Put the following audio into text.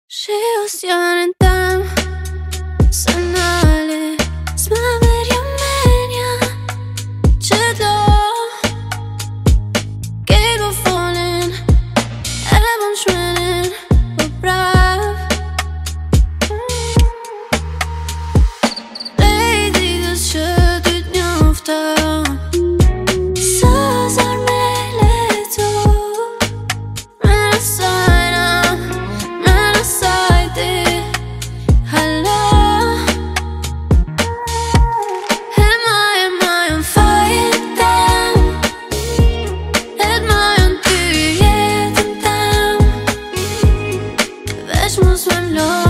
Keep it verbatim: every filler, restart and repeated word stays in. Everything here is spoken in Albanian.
Și osjanin tem se nale s'ma verja menja që do Kej po folin e bën shmenin po prav Lejti kës që ty t'njofta Sa zar me lecu Me nësajna Me nësajti Hala E ma e ma jën fajin tem E ma jën ty jetën tem Veç mos me mlo